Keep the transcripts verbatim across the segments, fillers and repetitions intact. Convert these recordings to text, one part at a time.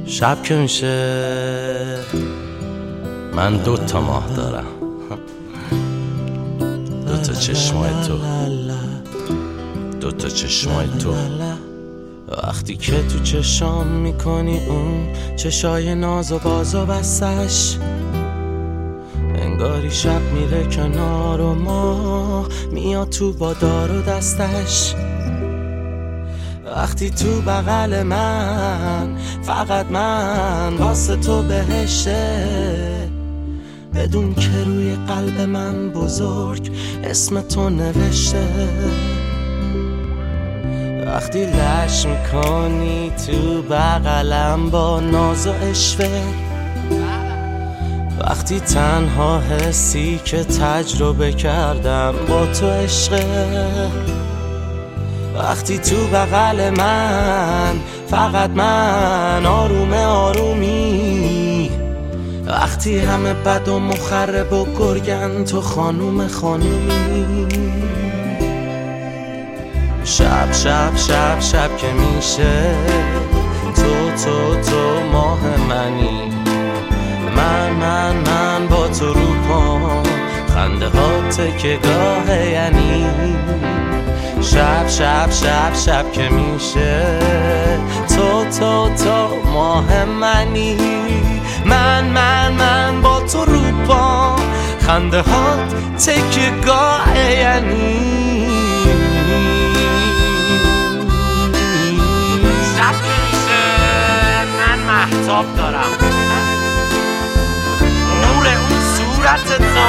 شب که میشه من دو تا ماه دارم، دو تا چشمای تو، دو تا چشمای تو. وقتی که تو چشام میکنی اون چشای ناز و باز و بستش، انگاری شب میره کنار و ماه میاد تو با دار و دستش. وقتی تو بغل من فقط من واسه تو بهشه، بدون که روی قلب من بزرگ اسم تو نوشته. وقتی لش میکنی تو بغلم با ناز و اشوه، وقتی تنها حسی که تجربه کردم با تو عشقه. وقتی تو بغل من فقط من آروم آرومی، وقتی همه بد و مخرب و گرگن تو خانوم خانومی. شب شب شب شب که میشه تو تو تو ماه منی، من من من با تو رو پام خنده ها تکه گاه یعنی. شب شب شب شب که میشه تو تو تو ماه منی، من من من با تو رو پام خنده ها تکه گاه یعنی. شب که میشه من مهتاب دارم، نور اون صورت تو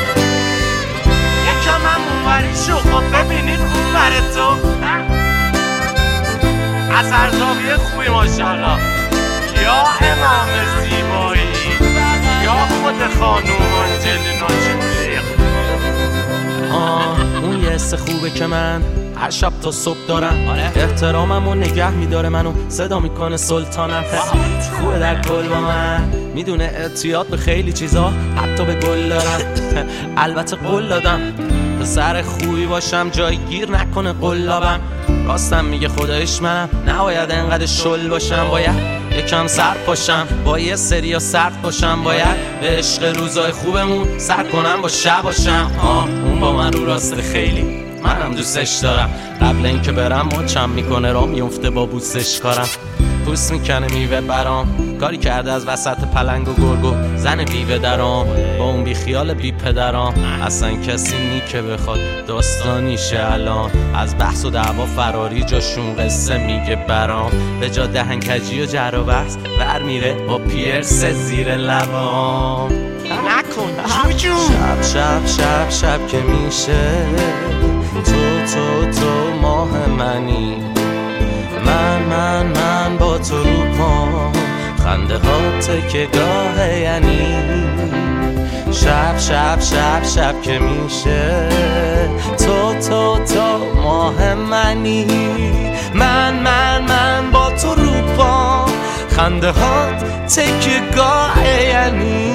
یکم هم اونوری شو، خب ببینید اون بر تو از هر زاویه خوبی ماشاءالله، یا امام زیبایی یا خود خانوم آنجلینا جولی. آه اون یه حس خوبه که من هر شب تا صبح دارم، احترامم و نگه میداره منو صدا میکنه سلطانم. خوبه در کل با من میدونه اعتیاد به خیلی چیزا حتی به گل دارم. البته قول دادم پسر خوبی باشم جای گیر نکنه قلابم. راستم میگه خدایش منم نباید انقدر شل باشم، باید یکم سر پاشم با یه سریا سرد باشم، باید به عشق روزای خوبمون سر کنم با شب باشم. آه اون با من رو راست خیلی منم دوستش دارم، قبل اینکه برم مچم میکنه را میفته با بوسش کارم. پوست میکنه میوه برام، کاری کرده از وسط پلنگ و گرگو زن بیوه درام. با اون بی خیال بی پدرام اصلا کسی نی که بخواد داستانیشه الان. از بحث و دعوا فراری جاشون قصه میگه برام، به جا دهنکجی و جر و بحث ور میره با پیرس زیر لبام. نکن جوجو. شب شب شب شب که میشه تو تو تو ماه منی، من من من با تو رو پام خنده ها تکه گاه یعنی. شب شب شب شب که میشه تو تو تو ماه منی، من من من با تو رو پام خنده ها تکه گاه یعنی.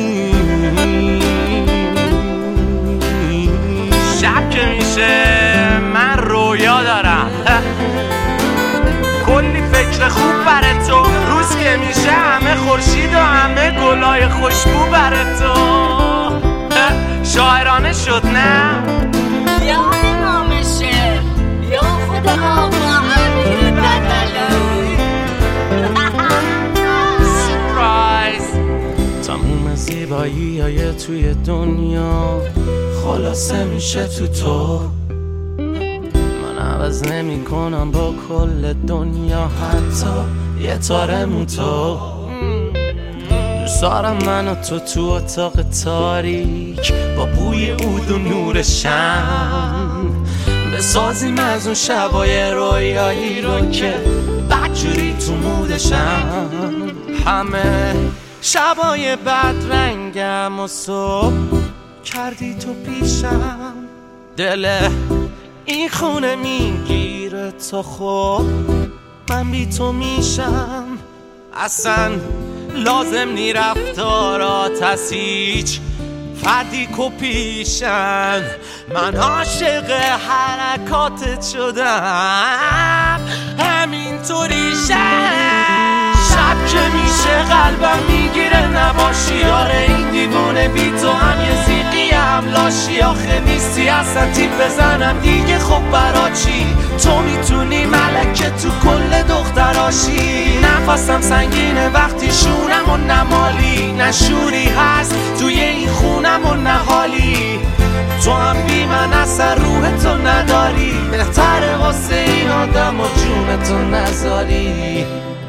شب که میشه من رویا دارم، کلی فکر خوب بره تو. روز که میشه همه خورشید و همه گلای خوشبو بره تو. شاعرانه شد نه؟ یا امام شعر یا خود آقا امیر بدلی. سورپرایز. تموم زیبایی های توی دنیا خلاصه میشه تو تو. عوض نمی کنم با کل دنیا حتی یه تاره مو تو. دوست دارم من و تو تو اتاق تاریک با بوی عود و نور شم، بسازیم از اون شبای رویایی رو که بدجوری تو مودشم. همه شبای بد رنگم و صبح کردی تو پیشم، دل این خونه میگیره تا خب من بی تو میشم. اصلا لازم نی رفتارات از هیچ فردی کپیشن، من عاشق حرکاتت شدم همینطوری شب. شب که قلبم میگیره نباشی. آره این دیوونه بی تو هم یه زیقی هم لاشی. آخه نیستی اصلا تیپ بزنم دیگه خب برا چی؟ تو میتونی ملکه تو کل دختراشی. نفسم سنگینه وقتی شونم و نمالی. نشوری هست توی این خونم و نهالی. تو هم بی من اصلا روح تو نداری. بهتره واسه این آدم و جون تو نذاری.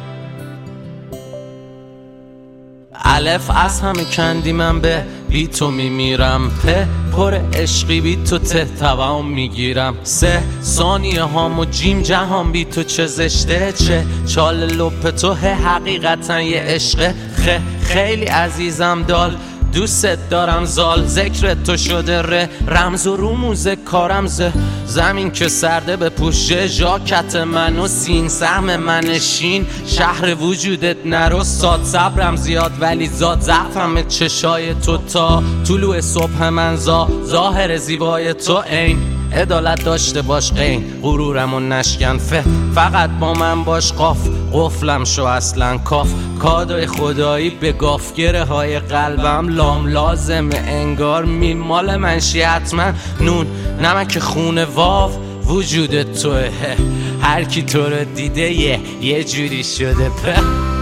الف از همه کندی من به بی تو میمیرم. په پر عشقی بی تو ته توام میگیرم. سه ثانیه هام و جیم جهان بی تو چه زشته. چه چال لپ تو حقیقتا یه عشقه. خه خیلی عزیزم دال دوست دارم زال. ذکر تو شده ره رمز و رموز کارم ز زمین که سرده به پوشه ژاکت من و سین سهم من شین. شهر وجودت نرو ساد صبرم زیاد ولی زاد ضعفم چشای تو. تا طلوع صبح من زا ظاهر زیبای تو این عدالت داشته باش قین غرورم و نشکن. فه فقط با من باش قاف قفلم شو اصلا کاف. کادوی خدایی به گافگره های قلبم لام لازمه انگار میمال منشی حتما. نون نمک خونه واو وجود توه. هر کی تو رو دیده یه یه جوری شده. په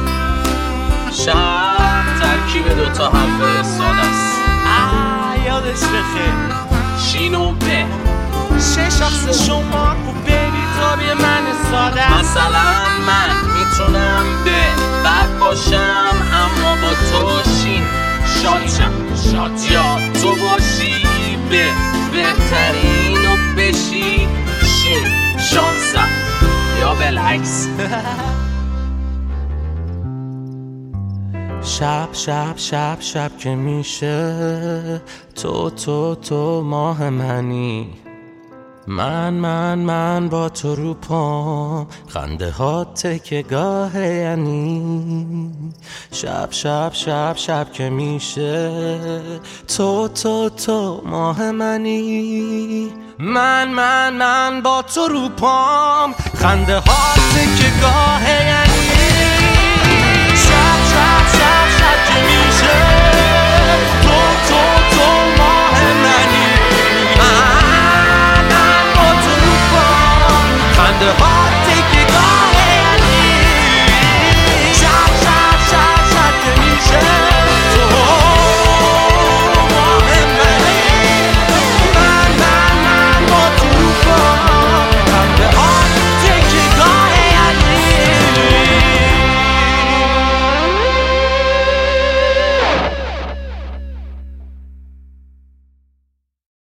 شب ترکیب دوتا هم فرستاده است. یادش بخیر شین و به شش شخص شما خوب بری تابی من ساده. مثلا من میتونم به بد باشم اما با تو باشین شادشم شاد یا تو باشی به بهترین و بشی شین شانسم یا بالعکس. شب شب شب شب که میشه تو تو تو ماه منی. من من من با تو رو پام خنده ها تکه گاهه یعنی. شب شب شب شب که میشه تو تو تو ماه منی. من من من با تو رو پام خنده ها تکه گاهه